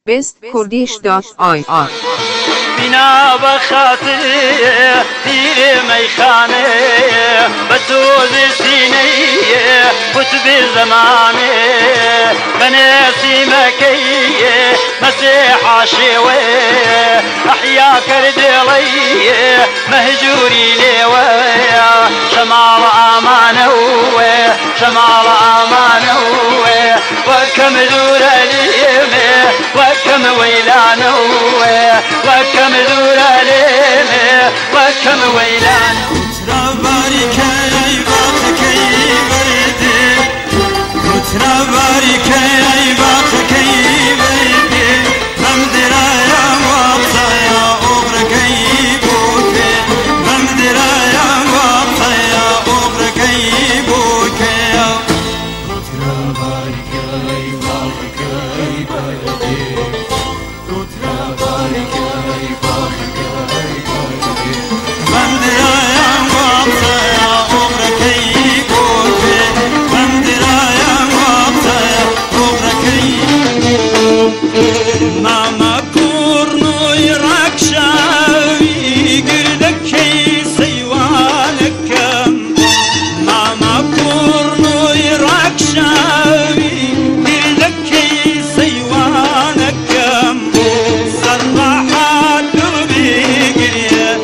bestkurdish.ir بنا بخاطر دير ميخانه بسوز سينيه وتبي زمانه بناسي مكيه مسيح عشوه احيا كردلي مهجوري ليوه شمال امانه شمال امانه وكم دور اليمه وكم ويلانه وكم ذور ليمه وكم ويلانه وتراباري كي باقي بردي وتراباري كي باقي بردي ممدرا يا وقتا يا أغرقي بوكي ممدرا يا وقتا يا أغرقي بوكي وتراباري كي باقي بردي وتراباري كي باقي ماما كورنو يراكشاوي قردكي سيوانكم ماما كورنو يراكشاوي قردكي سيوانكم صراحة دربي قرية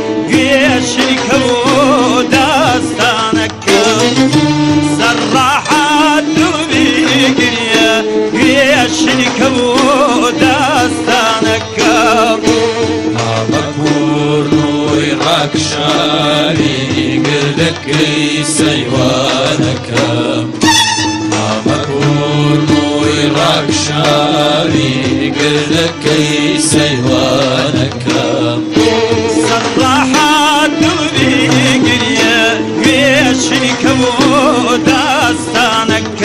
قيشنكو داستانكم صراحة دربي قرية قيشنكو شاري قردك سيوانك ما مكون ويراك شاري قردك سيوانك صراحة دربي قرية ويشنك وداستانك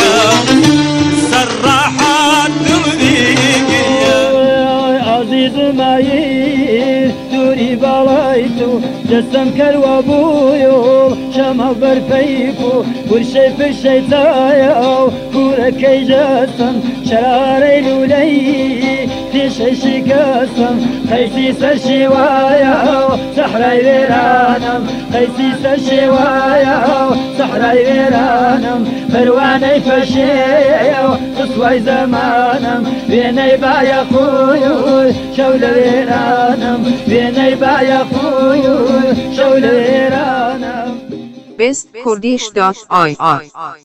صراحة دربي قرية عزيز مايل دوري بالايتو جسم كالوابويو شمع برفيكو ورشي في الشيطايو كوركي جسم شراري لولي في شي قسم خيسيس الشوايو سحراي ويرانم خيسيس الشوايو سحراي ويرانم فرواني فشيو تصوي زمانم بيني بايا خويو شول ويرانم بيني بايا خويو bestkurdish.ir